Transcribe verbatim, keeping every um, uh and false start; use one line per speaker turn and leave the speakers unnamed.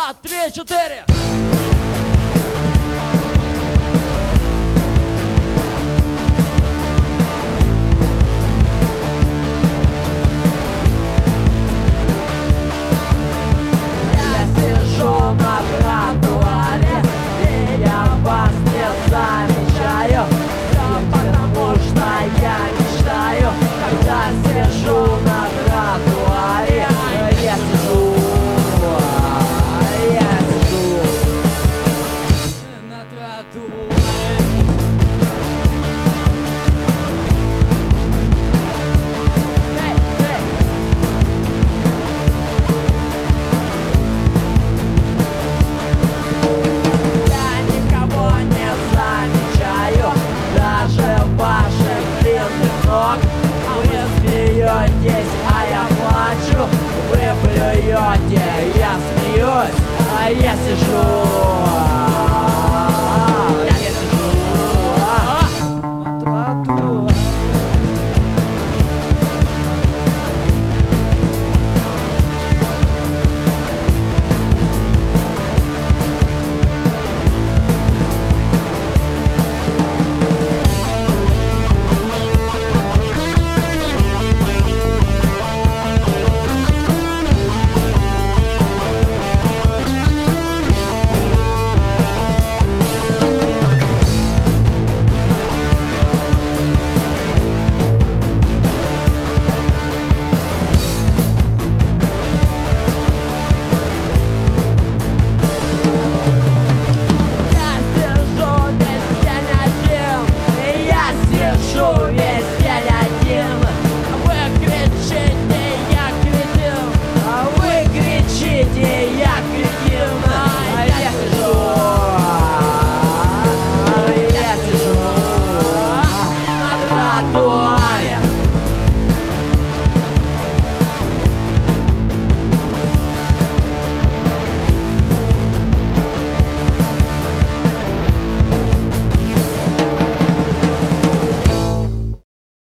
два, три, четыре. Я сижу на тротуаре, и я вас не замечаю. Все потому что я мечтаю, когда сижу на тротуаре. Я сижу, я сижу на тротуаре.